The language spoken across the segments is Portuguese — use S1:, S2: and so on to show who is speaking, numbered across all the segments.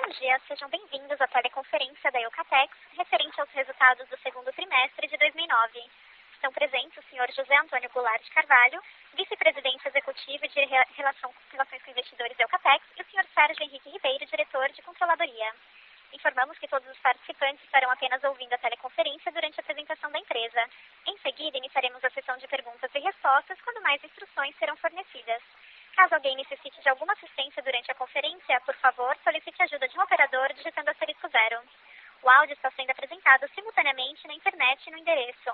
S1: Bom dia, sejam bem-vindos à teleconferência da Eucatex, referente aos resultados do segundo trimestre de 2009. Estão presentes o Sr. José Antônio Goulart de Carvalho, vice-presidente executivo de Relações com Investidores da Eucatex, e o Sr. Sérgio Henrique Ribeiro, diretor de Controladoria. Informamos que todos os participantes estarão apenas ouvindo a teleconferência durante a apresentação da empresa. Em seguida, iniciaremos a sessão de perguntas e respostas, quando mais instruções serão fornecidas. Caso alguém necessite de alguma assistência durante a conferência, por favor, solicite a ajuda de um operador digitando *0. O áudio está sendo apresentado simultaneamente na internet no endereço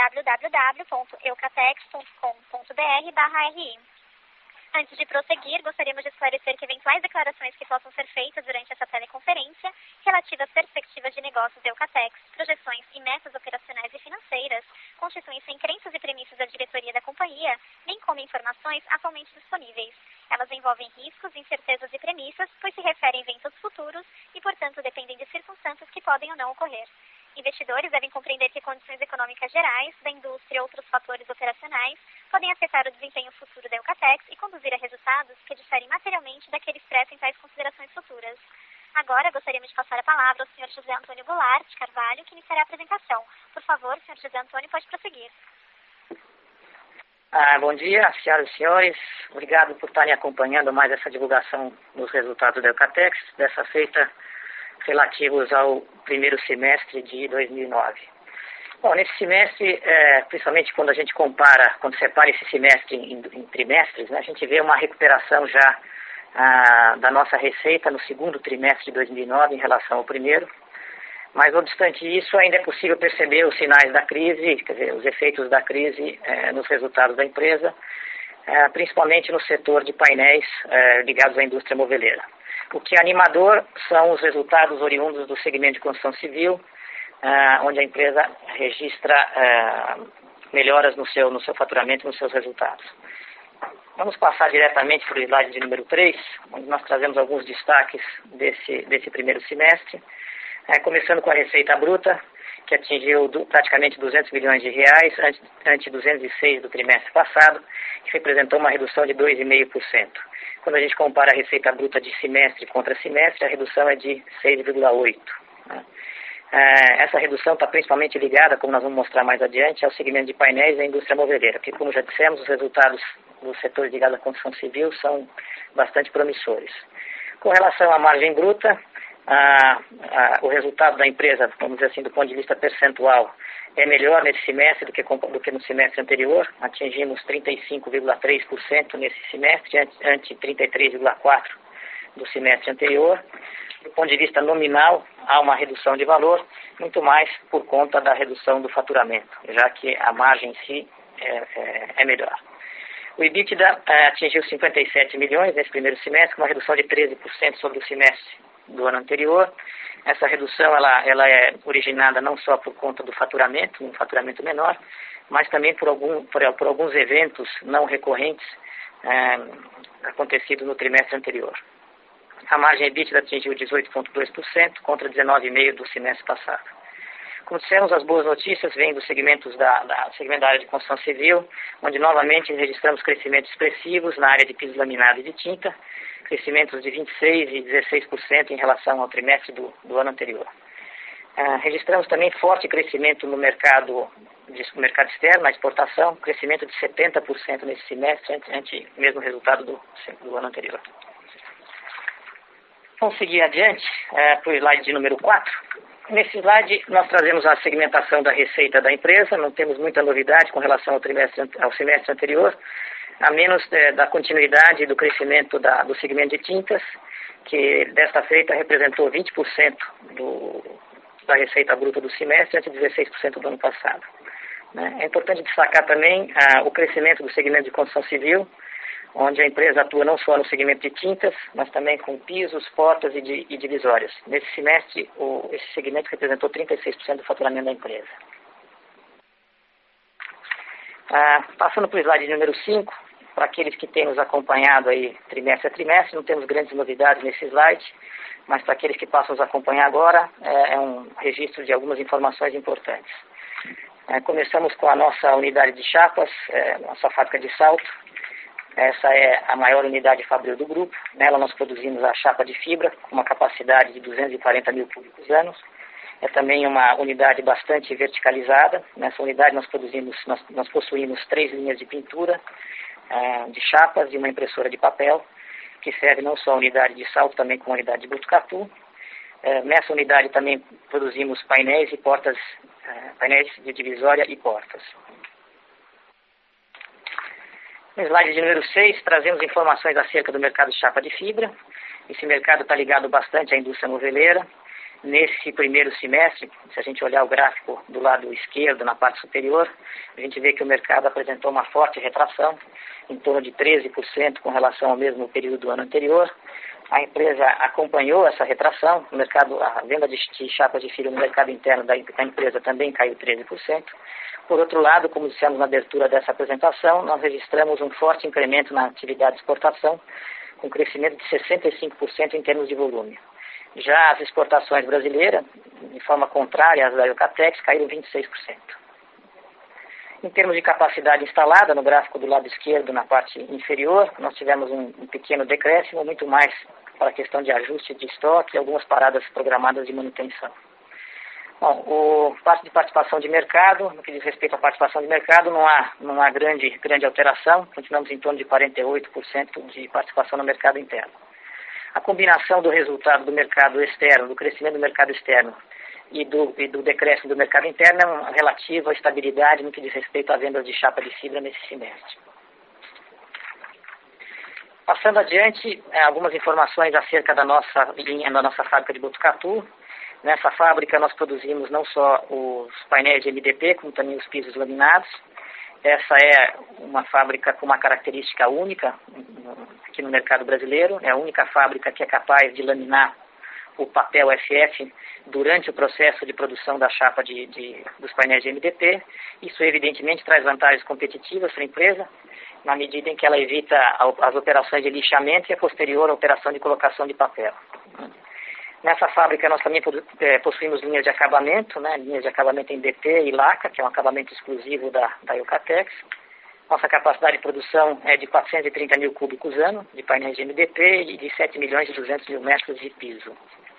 S1: www.eucatex.com.br/ri. Antes de prosseguir, gostaríamos de esclarecer que eventuais declarações que possam ser feitas durante essa teleconferência, relativas às perspectivas de negócios da Eucatex, projeções e metas operacionais e financeiras, constituem-se em crenças e premissas da diretoria da companhia, bem como informações atualmente disponíveis. Elas envolvem riscos, incertezas e premissas, pois se referem a eventos futuros e, portanto, dependem de circunstâncias que podem ou não ocorrer. Investidores devem compreender que condições econômicas gerais, da indústria e outros fatores operacionais podem afetar o desempenho futuro da Eucatex e conduzir a resultados que diferem materialmente daqueles expressos em tais considerações futuras. Agora, gostaríamos de passar a palavra ao Sr. José Antônio Goulart de Carvalho, que iniciará a apresentação. Por favor, Sr. José Antônio, pode prosseguir.
S2: Bom dia, senhoras e senhores. Obrigado por estarem acompanhando mais essa divulgação dos resultados da Eucatex, dessa feita relativos ao primeiro semestre de 2009. Bom, nesse semestre, principalmente quando a gente separa esse semestre em trimestres, né, a gente vê uma recuperação já da nossa receita no segundo trimestre de 2009 em relação ao primeiro. Mas, não obstante isso, ainda é possível perceber os sinais da crise, quer dizer, os efeitos da crise nos resultados da empresa, principalmente no setor de painéis ligados à indústria moveleira. O que é animador são os resultados oriundos do segmento de construção civil, onde a empresa registra melhoras no seu faturamento e nos seus resultados. Vamos passar diretamente para o slide de número 3, onde nós trazemos alguns destaques desse primeiro semestre. Começando com a receita bruta, que atingiu praticamente 200 milhões de reais, ante 206 do trimestre passado, que representou uma redução de 2,5%. Quando a gente compara a receita bruta de semestre contra semestre, a redução é de 6,8%. Essa redução está principalmente ligada, como nós vamos mostrar mais adiante, ao segmento de painéis e à indústria moveleira, porque, como já dissemos, os resultados do setor ligado à construção civil são bastante promissores. Com relação à margem bruta, o resultado da empresa, vamos dizer assim, do ponto de vista percentual, é melhor nesse semestre do que no semestre anterior. Atingimos 35,3% nesse semestre, ante 33,4% do semestre anterior. Do ponto de vista nominal, há uma redução de valor, muito mais por conta da redução do faturamento, já que a margem em si é melhor. O EBITDA atingiu 57 milhões nesse primeiro semestre, com uma redução de 13% sobre o semestre do ano anterior. Essa redução ela é originada não só por conta do faturamento, um faturamento menor, mas também por alguns eventos não recorrentes acontecidos no trimestre anterior. A margem EBITDA atingiu 18,2% contra 19,5% do semestre passado. Como dissemos, as boas notícias vêm dos segmentos da área de construção civil, onde novamente registramos crescimentos expressivos na área de piso laminado e de tinta, crescimentos de 26% e 16% em relação ao trimestre do ano anterior. Registramos também forte crescimento no mercado externo, na exportação, crescimento de 70% nesse semestre, ante o mesmo resultado do ano anterior. Vamos seguir adiante para o slide de número 4. Nesse slide, nós trazemos a segmentação da receita da empresa. Não temos muita novidade com relação ao semestre anterior, a menos da continuidade do crescimento do segmento de tintas, que desta feita representou 20% da receita bruta do semestre, ante 16% do ano passado. É importante destacar também o crescimento do segmento de construção civil, onde a empresa atua não só no segmento de tintas, mas também com pisos, portas e divisórias. Nesse semestre, esse segmento representou 36% do faturamento da empresa. Passando para o slide número 5, para aqueles que têm nos acompanhado aí trimestre a trimestre, não temos grandes novidades nesse slide, mas para aqueles que passam nos acompanhar agora, é um registro de algumas informações importantes. Começamos com a nossa unidade de chapas, nossa fábrica de salto. Essa é a maior unidade fabril do grupo. Nela nós produzimos a chapa de fibra, com uma capacidade de 240 mil cúbicos anos. É também uma unidade bastante verticalizada. Nessa unidade nós possuímos 3 linhas de pintura, de chapas e uma impressora de papel, que serve não só a unidade de salto, também como a unidade de Botucatu. Nessa unidade também produzimos painéis e portas, painéis de divisória e portas. No slide de número 6, trazemos informações acerca do mercado de chapa de fibra. Esse mercado está ligado bastante à indústria noveleira. Nesse primeiro semestre, se a gente olhar o gráfico do lado esquerdo, na parte superior, a gente vê que o mercado apresentou uma forte retração, em torno de 13% com relação ao mesmo período do ano anterior. A empresa acompanhou essa retração, a venda de chapas de fibra no mercado interno da empresa também caiu 13%. Por outro lado, como dissemos na abertura dessa apresentação, nós registramos um forte incremento na atividade de exportação, com crescimento de 65% em termos de volume. Já as exportações brasileiras, de forma contrária às da Eucatex, caíram 26%. Em termos de capacidade instalada, no gráfico do lado esquerdo, na parte inferior, nós tivemos um pequeno decréscimo, muito mais para a questão de ajuste de estoque e algumas paradas programadas de manutenção. Bom, parte de participação de mercado, no que diz respeito à participação de mercado, não há grande alteração, continuamos em torno de 48% de participação no mercado interno. A combinação do resultado do mercado externo, do crescimento do mercado externo e do decréscimo do mercado interno é relativa à estabilidade no que diz respeito à venda de chapa de fibra nesse semestre. Passando adiante, algumas informações acerca da nossa linha, da nossa fábrica de Botucatu. Nessa fábrica nós produzimos não só os painéis de MDP, como também os pisos laminados. Essa é uma fábrica com uma característica única aqui no mercado brasileiro. É a única fábrica que é capaz de laminar o papel FF durante o processo de produção da chapa dos painéis de MDP. Isso, evidentemente, traz vantagens competitivas para a empresa, na medida em que ela evita as operações de lixamento e a posterior operação de colocação de papel. Nessa fábrica nós também possuímos linhas de acabamento, linhas de acabamento em DT e laca, que é um acabamento exclusivo da Eucatex. Nossa capacidade de produção é de 430 mil cúbicos ano de painéis de MDP e de 7 milhões e 200 mil metros de piso.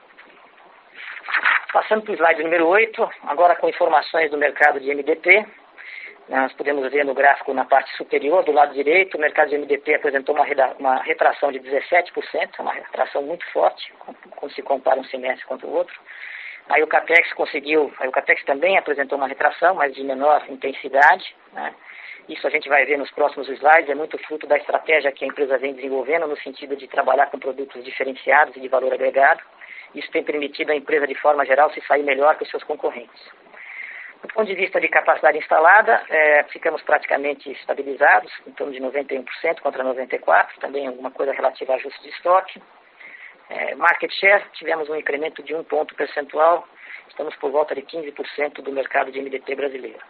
S2: Passando para o slide número 8, agora com informações do mercado de MDP. Nós podemos ver no gráfico na parte superior, do lado direito, o mercado de MDP apresentou uma retração de 17%, uma retração muito forte, quando se compara um semestre contra o outro. A Eucatex também apresentou uma retração, mas de menor intensidade. Isso a gente vai ver nos próximos slides, é muito fruto da estratégia que a empresa vem desenvolvendo no sentido de trabalhar com produtos diferenciados e de valor agregado. Isso tem permitido à empresa, de forma geral, se sair melhor que os seus concorrentes. Do ponto de vista de capacidade instalada, ficamos praticamente estabilizados, em torno de 91% contra 94%, também alguma coisa relativa a ajuste de estoque. Market share, tivemos um incremento de 1 ponto percentual, estamos por volta de 15% do mercado de MDP brasileiro.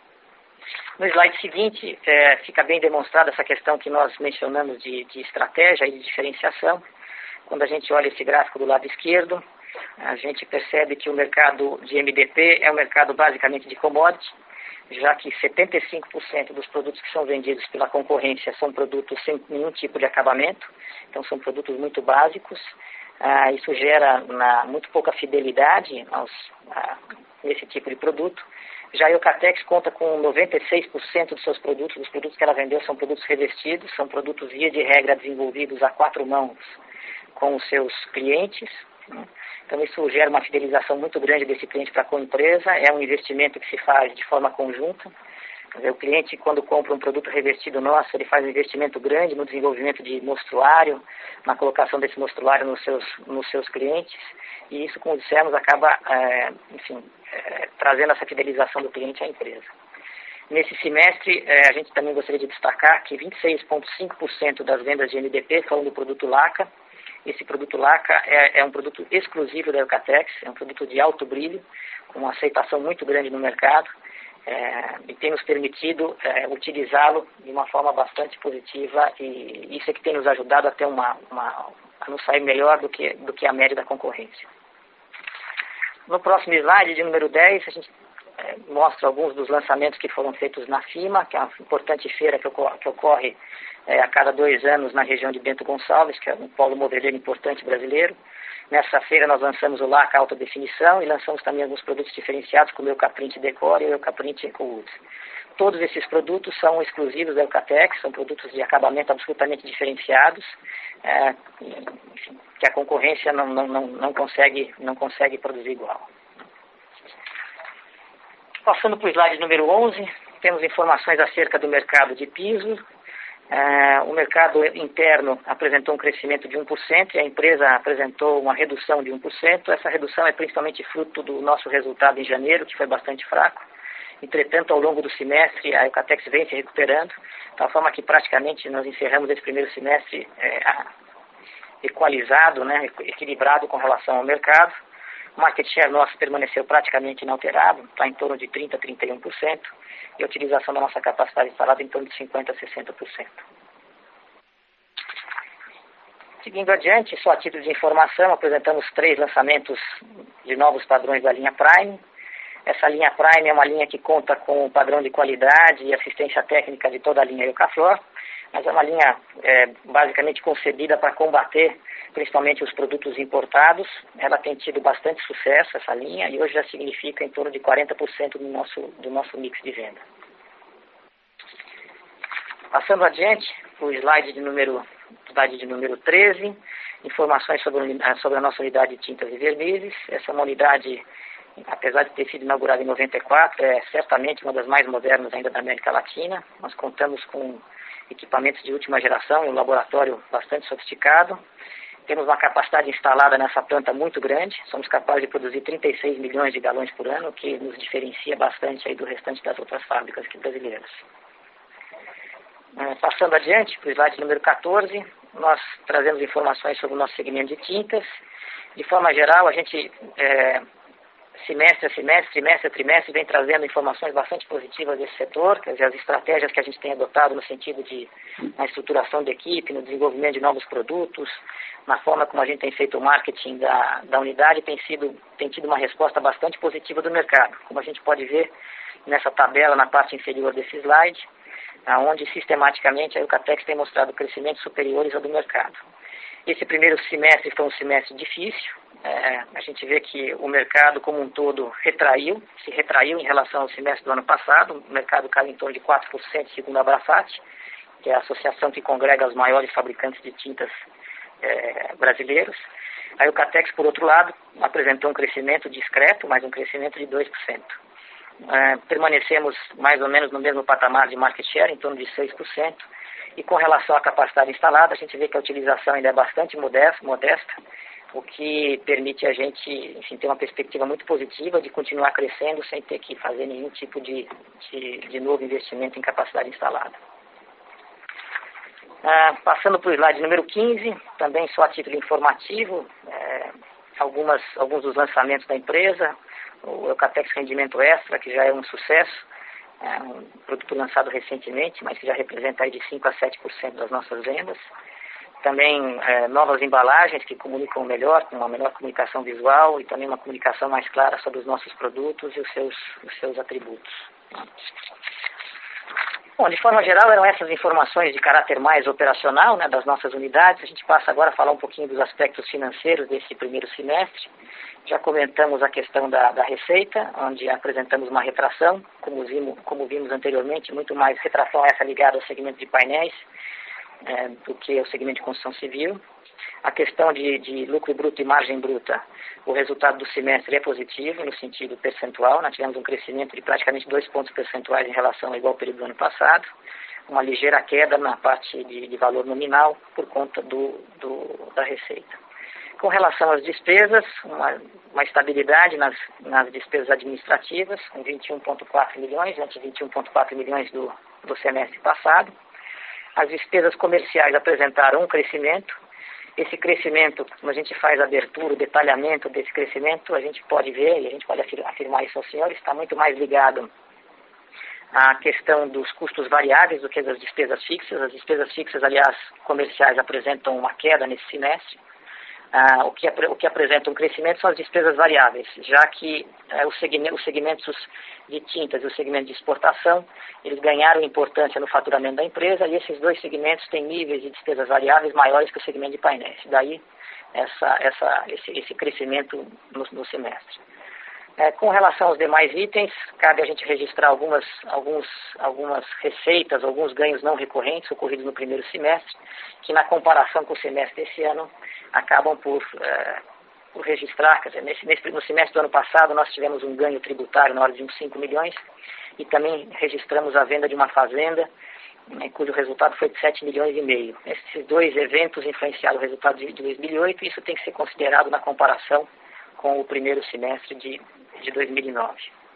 S2: No slide seguinte, fica bem demonstrada essa questão que nós mencionamos de estratégia e de diferenciação. Quando a gente olha esse gráfico do lado esquerdo, a gente percebe que o mercado de MDP é um mercado basicamente de commodity, já que 75% dos produtos que são vendidos pela concorrência são produtos sem nenhum tipo de acabamento, então são produtos muito básicos. Isso gera muito pouca fidelidade nesse tipo de produto. Já a Eucatex conta com 96% dos seus produtos, dos produtos que ela vendeu são produtos revestidos, são produtos via de regra desenvolvidos a 4 mãos com os seus clientes. Então isso gera uma fidelização muito grande desse cliente para com a empresa, é um investimento que se faz de forma conjunta. O cliente, quando compra um produto revestido nosso, ele faz um investimento grande no desenvolvimento de mostruário, na colocação desse mostruário nos seus clientes, e isso, como dissemos, acaba trazendo essa fidelização do cliente à empresa. Nesse semestre, a gente também gostaria de destacar que 26,5% das vendas de MDP foram do produto laca. Esse produto laca é um produto exclusivo da Eucatex, é um produto de alto brilho, com uma aceitação muito grande no mercado, e tem nos permitido utilizá-lo de uma forma bastante positiva, e isso é que tem nos ajudado a ter a nos sair melhor do que a média da concorrência. No próximo slide, de número 10, a gente mostra alguns dos lançamentos que foram feitos na FIMA, que é uma importante feira que ocorre a cada 2 anos na região de Bento Gonçalves, que é um polo moveleiro importante brasileiro. Nessa feira nós lançamos o LACA Alta Definição e lançamos também alguns produtos diferenciados, como o Eucaprint Decor e o Eucaprint EcoWood. Todos esses produtos são exclusivos da Eucatex, são produtos de acabamento absolutamente diferenciados, enfim, que a concorrência não consegue produzir igual. Passando para o slide número 11, temos informações acerca do mercado de piso. O mercado interno apresentou um crescimento de 1% e a empresa apresentou uma redução de 1%. Essa redução é principalmente fruto do nosso resultado em janeiro, que foi bastante fraco. Entretanto, ao longo do semestre, a Eucatex vem se recuperando, de tal forma que praticamente nós encerramos esse primeiro semestre equalizado, né, equilibrado com relação ao mercado. O market share nosso permaneceu praticamente inalterado, está em torno de 30% a 31%, e a utilização da nossa capacidade instalada em torno de 50% a 60%. Seguindo adiante, só a título de informação, apresentamos 3 lançamentos de novos padrões da linha Prime. Essa linha Prime é uma linha que conta com o padrão de qualidade e assistência técnica de toda a linha Eucaflor, mas é uma linha basicamente concebida para combater principalmente os produtos importados. Ela tem tido bastante sucesso, essa linha, e hoje já significa em torno de 40% do nosso mix de venda. Passando adiante, o slide de número 13, informações sobre a nossa unidade de tintas e vernizes. Essa é uma unidade, apesar de ter sido inaugurada em 94, é certamente uma das mais modernas ainda da América Latina. Nós contamos com equipamentos de última geração e um laboratório bastante sofisticado. Temos uma capacidade instalada nessa planta muito grande. Somos capazes de produzir 36 milhões de galões por ano, o que nos diferencia bastante aí do restante das outras fábricas aqui brasileiras. Passando adiante, para o slide número 14, nós trazemos informações sobre o nosso segmento de tintas. De forma geral, a gente semestre a semestre, trimestre a trimestre, vem trazendo informações bastante positivas desse setor, quer dizer, as estratégias que a gente tem adotado no sentido de na estruturação da equipe, no desenvolvimento de novos produtos, na forma como a gente tem feito o marketing da unidade, tem tido uma resposta bastante positiva do mercado, como a gente pode ver nessa tabela na parte inferior desse slide, onde sistematicamente a Eucatex tem mostrado crescimentos superiores ao do mercado. Esse primeiro semestre foi um semestre difícil. A gente vê que o mercado como um todo se retraiu em relação ao semestre do ano passado. O mercado caiu em torno de 4%, segundo a Abrafat, que é a associação que congrega os maiores fabricantes de tintas brasileiros. A Eucatex, por outro lado, apresentou um crescimento discreto, mas um crescimento de 2%. Permanecemos mais ou menos no mesmo patamar de market share, em torno de 6%. E com relação à capacidade instalada, a gente vê que a utilização ainda é bastante modesta, o que permite a gente, enfim, ter uma perspectiva muito positiva de continuar crescendo sem ter que fazer nenhum tipo de novo investimento em capacidade instalada. Passando para o slide número 15, também só a título informativo, alguns dos lançamentos da empresa, o Eucatex Rendimento Extra, que já é um sucesso, um produto lançado recentemente, mas que já representa aí de 5% a 7% das nossas vendas. Também novas embalagens que comunicam melhor, com uma melhor comunicação visual e também uma comunicação mais clara sobre os nossos produtos e os seus atributos. Bom, de forma geral, eram essas informações de caráter mais operacional, né, das nossas unidades. A gente passa agora a falar um pouquinho dos aspectos financeiros desse primeiro semestre. Já comentamos a questão da receita, onde apresentamos uma retração, como vimos anteriormente, muito mais retração essa ligada ao segmento de painéis do que ao segmento de construção civil. A questão de lucro bruto e margem bruta, o resultado do semestre é positivo no sentido percentual. Nós tivemos um crescimento de praticamente 2 pontos percentuais em relação ao igual período do ano passado, uma ligeira queda na parte de valor nominal por conta da receita. Com relação às despesas, uma estabilidade nas despesas administrativas, com 21,4 milhões, ante 21,4 milhões do semestre passado. As despesas comerciais apresentaram um crescimento. Esse crescimento, quando a gente faz a abertura, o detalhamento desse crescimento, a gente pode ver, e a gente pode afirmar isso aos senhores, está muito mais ligado à questão dos custos variáveis do que das despesas fixas. As despesas fixas, aliás, comerciais, apresentam uma queda nesse semestre. O que apresenta um crescimento são as despesas variáveis, já que os segmentos de tintas e o segmento de exportação, eles ganharam importância no faturamento da empresa, e esses dois segmentos têm níveis de despesas variáveis maiores que o segmento de painéis. Daí esse crescimento no semestre. Com relação aos demais itens, cabe a gente registrar algumas receitas, alguns ganhos não recorrentes ocorridos no primeiro semestre, que na comparação com o semestre desse ano, acabam por registrar. Quer dizer, no semestre do ano passado nós tivemos um ganho tributário na ordem de uns 5 milhões, e também registramos a venda de uma fazenda, cujo resultado foi de 7 milhões e meio. Esses dois eventos influenciaram o resultado de 2008, e isso tem que ser considerado na comparação com o primeiro semestre de 2009.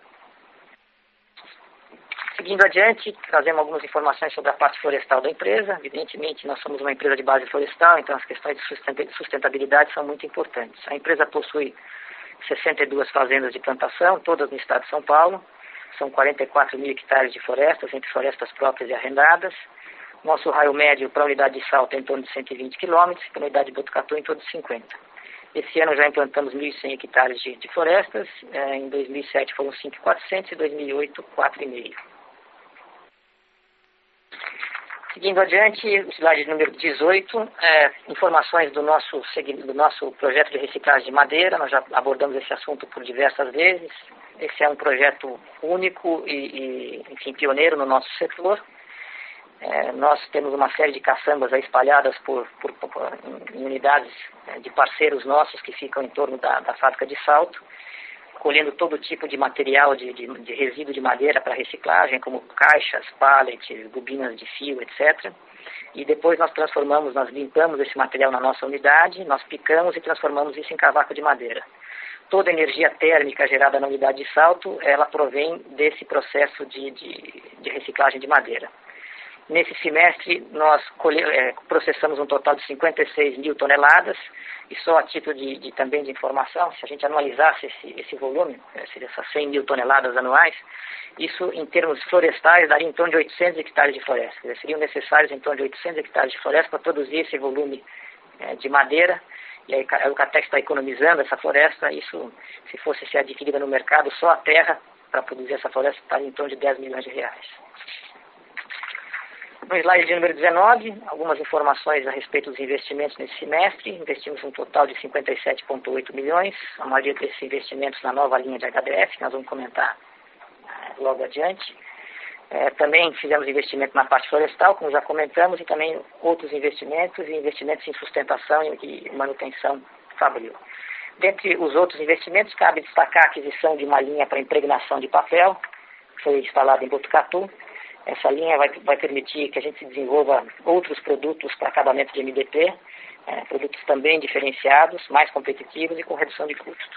S2: Seguindo adiante, trazemos algumas informações sobre a parte florestal da empresa. Evidentemente, nós somos uma empresa de base florestal, então as questões de sustentabilidade são muito importantes. A empresa possui 62 fazendas de plantação, todas no estado de São Paulo. São 44 mil hectares de florestas, entre florestas próprias e arrendadas. Nosso raio médio para a unidade de Salto é em torno de 120 km, para a unidade de Botucatu em torno de 50. Esse ano já implantamos 1.100 hectares de florestas. Em 2007 foram 5.400 e em 2008, 4,5. Seguindo adiante, o slide número 18, informações do nosso projeto de reciclagem de madeira. Nós já abordamos esse assunto por diversas vezes. Esse é um projeto único e enfim, pioneiro no nosso setor. Nós temos uma série de caçambas espalhadas em unidades de parceiros nossos que ficam em torno da fábrica de Salto, colhendo todo tipo de material de resíduo de madeira para reciclagem, como caixas, pallets, bobinas de fio, etc. E depois nós limpamos esse material na nossa unidade, nós picamos e transformamos isso em cavaco de madeira. Toda a energia térmica gerada na unidade de Salto, ela provém desse processo de reciclagem de madeira. Nesse semestre, nós processamos um total de 56 mil toneladas, e só a título também de informação, se a gente anualizasse esse volume, seria essas 100 mil toneladas anuais, isso em termos florestais daria em torno de 800 hectares de floresta. Seriam necessários em torno de 800 hectares de floresta para produzir esse volume de madeira, e aí a Eucatex está economizando essa floresta. Isso, se fosse ser adquirida no mercado, só a terra para produzir essa floresta estaria em torno de 10 milhões de reais. No slide número 19, algumas informações a respeito dos investimentos nesse semestre. Investimos um total de 57,8 milhões, a maioria desses investimentos na nova linha de HDF, que nós vamos comentar logo adiante. Também fizemos investimento na parte florestal, como já comentamos, e também outros investimentos em sustentação e manutenção fabril. Dentre os outros investimentos, cabe destacar a aquisição de uma linha para impregnação de papel, que foi instalada em Botucatu. Essa linha vai permitir que a gente desenvolva outros produtos para acabamento de MDP, produtos também diferenciados, mais competitivos e com redução de custos.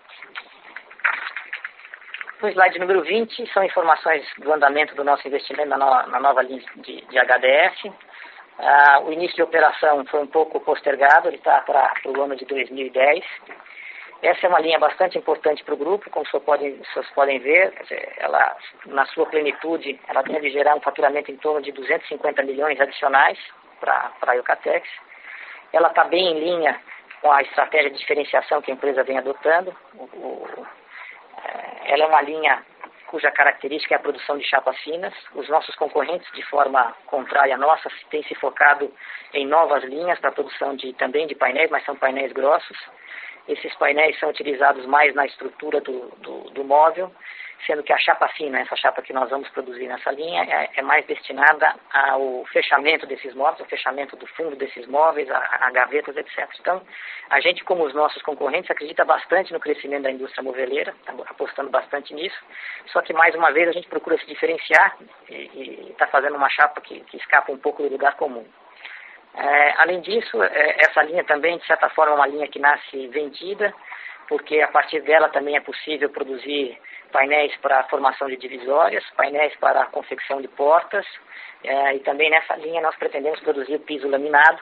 S2: No slide número 20, são informações do andamento do nosso investimento na nova linha de HDF. O início de operação foi um pouco postergado, ele está para o ano de 2010. Essa é uma linha bastante importante para o grupo, como vocês podem ver. Quer dizer, ela, na sua plenitude, ela deve gerar um faturamento em torno de 250 milhões adicionais para a Eucatex. Ela está bem em linha com a estratégia de diferenciação que a empresa vem adotando. Ela é uma linha cuja característica é a produção de chapas finas. Os nossos concorrentes, de forma contrária à nossa, têm se focado em novas linhas para a produção também de painéis, mas são painéis grossos. Esses painéis são utilizados mais na estrutura do móvel, sendo que a chapa fina, essa chapa que nós vamos produzir nessa linha, é mais destinada ao fechamento desses móveis, ao fechamento do fundo desses móveis, a gavetas, etc. Então, a gente, como os nossos concorrentes, acredita bastante no crescimento da indústria moveleira, está apostando bastante nisso, só que, mais uma vez, a gente procura se diferenciar e está fazendo uma chapa que escapa um pouco do lugar comum. Além disso, essa linha também, de certa forma, é uma linha que nasce vendida, porque a partir dela também é possível produzir painéis para a formação de divisórias, painéis para a confecção de portas, e também nessa linha nós pretendemos produzir o piso laminado.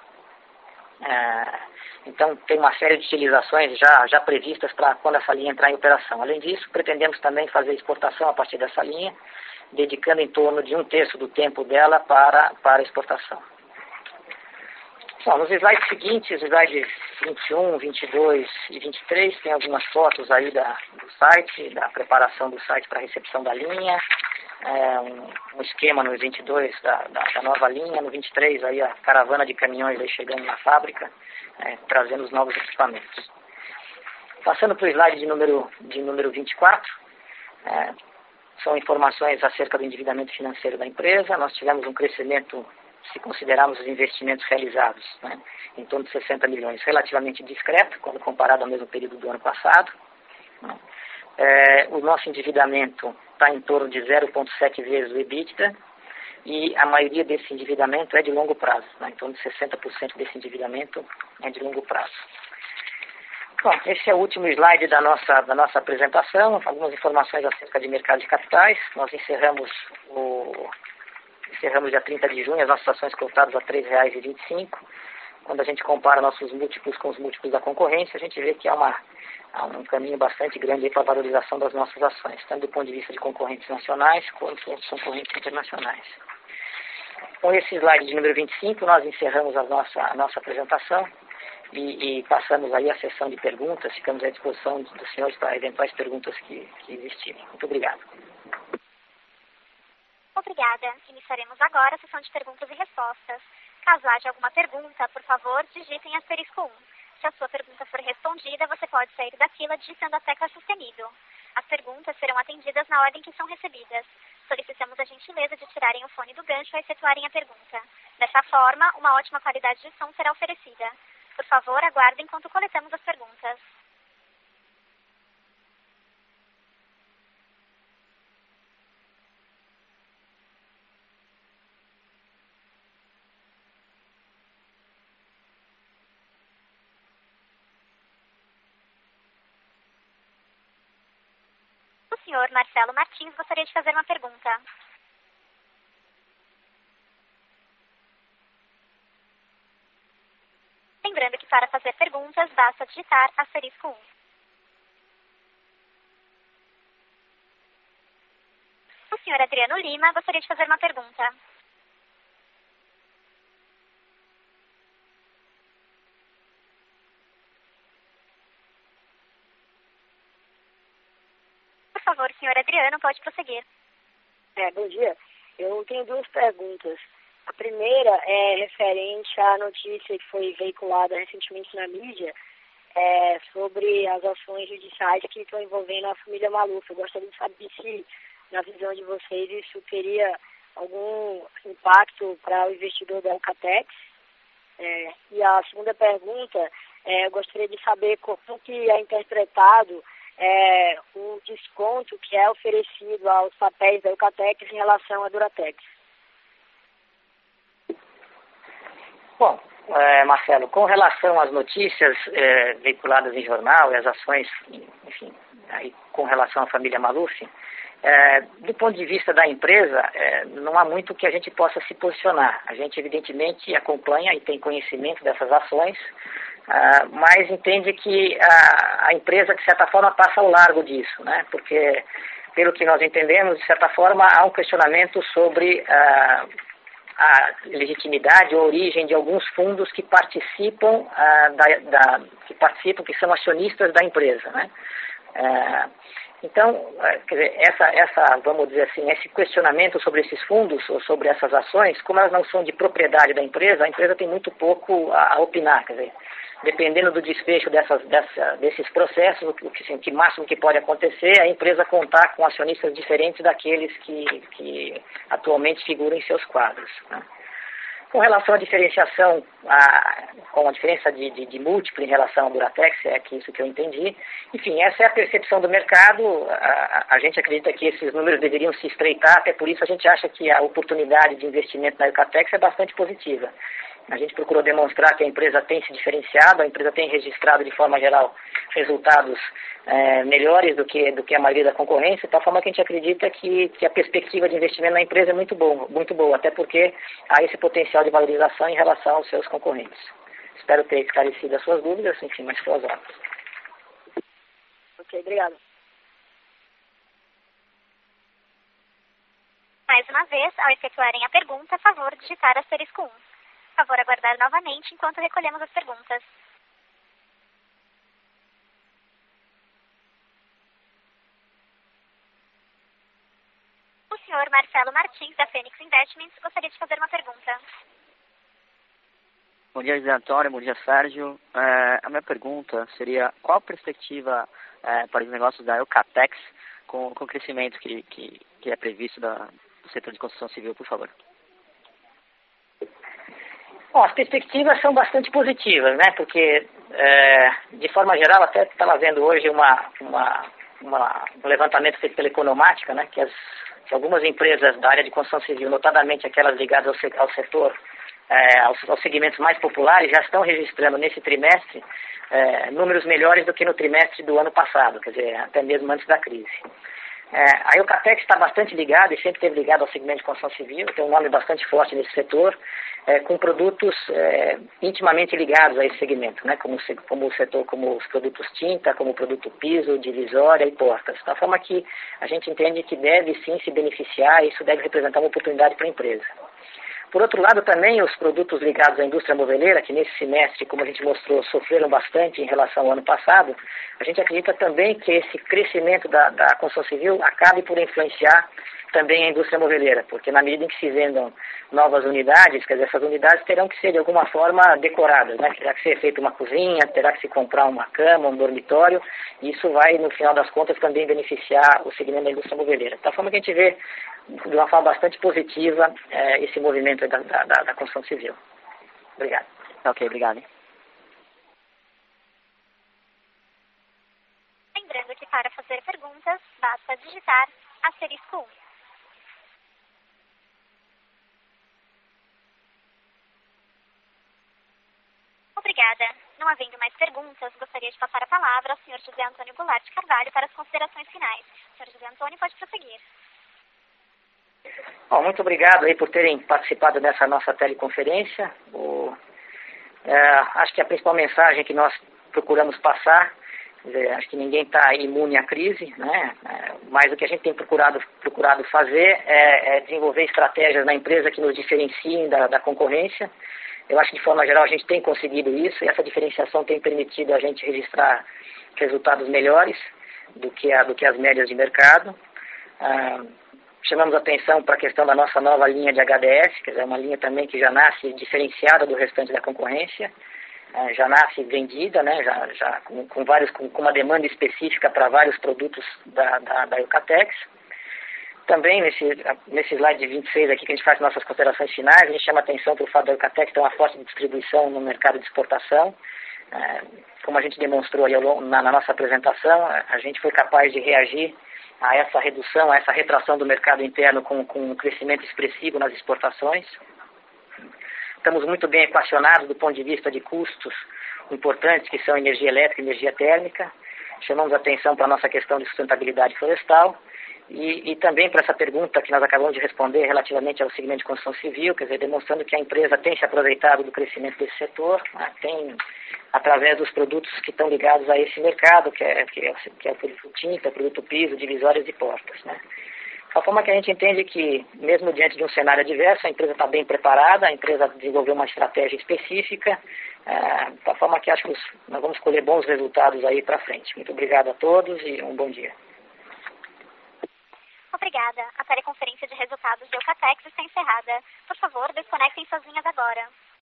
S2: Então tem uma série de utilizações já previstas para quando essa linha entrar em operação. Além disso, pretendemos também fazer exportação a partir dessa linha, dedicando em torno de 1/3 do tempo dela para a exportação. Bom, nos slides seguintes, slides 21, 22 e 23, tem algumas fotos aí do site, da preparação do site para a recepção da linha, um esquema no 22 da nova linha, no 23 aí a caravana de caminhões aí chegando na fábrica, trazendo os novos equipamentos. Passando para o slide de número 24, são informações acerca do endividamento financeiro da empresa. Nós tivemos um crescimento, se considerarmos os investimentos realizados, em torno de 60 milhões, relativamente discreto, quando comparado ao mesmo período do ano passado. O nosso endividamento está em torno de 0,7 vezes o EBITDA, e a maioria desse endividamento é de longo prazo, em torno de 60% desse endividamento é de longo prazo. Bom, esse é o último slide da nossa apresentação, algumas informações acerca de mercado de capitais. Nós encerramos dia 30 de junho as nossas ações cotadas a R$ 3,25. Quando a gente compara nossos múltiplos com os múltiplos da concorrência, a gente vê que há um caminho bastante grande para a valorização das nossas ações, tanto do ponto de vista de concorrentes nacionais quanto concorrentes internacionais. Com esse slide de número 25, nós encerramos a nossa apresentação e passamos aí a sessão de perguntas. Ficamos à disposição dos senhores para eventuais perguntas que existirem. Muito obrigado.
S1: Obrigada. Iniciaremos agora a sessão de perguntas e respostas. Caso haja alguma pergunta, por favor, digitem asterisco 1. Se a sua pergunta for respondida, você pode sair da fila digitando a tecla sustenido. As perguntas serão atendidas na ordem que são recebidas. Solicitamos a gentileza de tirarem o fone do gancho ao efetuarem a pergunta. Dessa forma, uma ótima qualidade de som será oferecida. Por favor, aguardem enquanto coletamos as perguntas. O senhor Marcelo Martins gostaria de fazer uma pergunta. Lembrando que para fazer perguntas, basta digitar asterisco 1. O senhor Adriano Lima gostaria de fazer uma pergunta. Por favor, senhor Adriano, pode prosseguir.
S3: Bom dia. Eu tenho duas perguntas. A primeira é referente à notícia que foi veiculada recentemente na mídia sobre as ações judiciais que estão envolvendo a família Maluf. Eu gostaria de saber se, na visão de vocês, isso teria algum impacto para o investidor da Eucatex. E a segunda pergunta, eu gostaria de saber como que é interpretado o desconto que é oferecido aos papéis da Eucatex em relação à Duratex.
S2: Bom, Marcelo, com relação às notícias veiculadas em jornal e as ações, enfim, aí, com relação à família Maluf, do ponto de vista da empresa, não há muito que a gente possa se posicionar. A gente, evidentemente, acompanha e tem conhecimento dessas ações, mas entende que a empresa, de certa forma, passa ao largo disso, né? Porque, pelo que nós entendemos, de certa forma, há um questionamento sobre a legitimidade ou origem de alguns fundos que participam, que são acionistas da empresa, né? Então, quer dizer, vamos dizer assim, esse questionamento sobre esses fundos ou sobre essas ações, como elas não são de propriedade da empresa, a empresa tem muito pouco a opinar, quer dizer, dependendo do desfecho desses processos, o máximo que pode acontecer é a empresa contar com acionistas diferentes daqueles que atualmente figuram em seus quadros, né? Com relação à diferenciação, com a diferença de múltiplo em relação à Duratex, isso que eu entendi. Enfim, essa é a percepção do mercado. A gente acredita que esses números deveriam se estreitar, até por isso a gente acha que a oportunidade de investimento na Eucatex é bastante positiva. A gente procurou demonstrar que a empresa tem se diferenciado, a empresa tem registrado, de forma geral, resultados melhores do que a maioria da concorrência, de tal forma que a gente acredita que a perspectiva de investimento na empresa é muito boa, até porque há esse potencial de valorização em relação aos seus concorrentes. Espero ter esclarecido as suas dúvidas, enfim, mais filosóficas.
S3: Ok, obrigado.
S1: Mais uma vez, ao efetuarem a pergunta, a favor, digitar asterisco 1. Por favor, aguardar novamente enquanto recolhemos as perguntas. O senhor Marcelo Martins, da Fênix Investments, gostaria de fazer uma pergunta.
S4: Bom dia, José Antônio. Bom dia, Sérgio. A minha pergunta seria qual a perspectiva para os negócios da Eucatex com o crescimento que é previsto do setor de construção civil, por favor?
S2: Bom, as perspectivas são bastante positivas, né? Porque, de forma geral, até estava vendo hoje um levantamento feito pela Economática, né? Que algumas empresas da área de construção civil, notadamente aquelas ligadas ao setor, aos segmentos mais populares, já estão registrando nesse trimestre números melhores do que no trimestre do ano passado, quer dizer, até mesmo antes da crise. A Eucatex está bastante ligada e sempre esteve ligada ao segmento de construção civil, tem um nome bastante forte nesse setor, com produtos intimamente ligados a esse segmento, né, como os produtos tinta, como o produto piso, divisória e portas. Da forma que a gente entende que deve sim se beneficiar e isso deve representar uma oportunidade para a empresa. Por outro lado, também os produtos ligados à indústria moveleira, que nesse semestre, como a gente mostrou, sofreram bastante em relação ao ano passado, a gente acredita também que esse crescimento da construção civil acabe por influenciar também a indústria moveleira, porque na medida em que se vendam novas unidades, quer dizer, essas unidades terão que ser de alguma forma decoradas, né? Terá que ser feita uma cozinha, terá que se comprar uma cama, um dormitório, e isso vai, no final das contas, também beneficiar o segmento da indústria moveleira. Da forma que a gente vê de uma forma bastante positiva esse movimento da construção civil. Obrigado.
S4: Ok, obrigado.
S1: Lembrando que para fazer perguntas, basta digitar *1. Obrigada. Não havendo mais perguntas, gostaria de passar a palavra ao Sr. José Antônio Goulart de Carvalho para as considerações finais. Sr. José Antônio, pode prosseguir.
S2: Bom, muito obrigado aí por terem participado dessa nossa teleconferência. Acho que a principal mensagem que nós procuramos passar, acho que ninguém está imune à crise, né? Mas o que a gente tem procurado fazer é desenvolver estratégias na empresa que nos diferenciem da concorrência. Eu acho que de forma geral a gente tem conseguido isso e essa diferenciação tem permitido a gente registrar resultados melhores do que as médias de mercado. Chamamos atenção para a questão da nossa nova linha de HDS, que é uma linha também que já nasce diferenciada do restante da concorrência, já nasce vendida, né, já com uma demanda específica para vários produtos da Eucatex. Também, nesse slide 26 aqui que a gente faz nossas considerações finais, a gente chama atenção para o fato da Eucatex ter uma forte distribuição no mercado de exportação. Como a gente demonstrou aí na nossa apresentação, a gente foi capaz de reagir a essa redução, a essa retração do mercado interno com um crescimento expressivo nas exportações. Estamos muito bem equacionados do ponto de vista de custos importantes, que são energia elétrica e energia térmica. Chamamos atenção para a nossa questão de sustentabilidade florestal e também para essa pergunta que nós acabamos de responder relativamente ao segmento de construção civil, quer dizer, demonstrando que a empresa tem se aproveitado do crescimento desse setor, né, tem, através dos produtos que estão ligados a esse mercado, que é o produto tinta, produto piso, divisórias e portas, né. De forma que a gente entende que, mesmo diante de um cenário adverso, a empresa está bem preparada, a empresa desenvolveu uma estratégia específica, da forma que acho que nós vamos colher bons resultados aí para frente. Muito obrigado a todos e um bom dia.
S1: Obrigada. A teleconferência de resultados de Eucatex está encerrada. Por favor, desconectem suas linhas agora.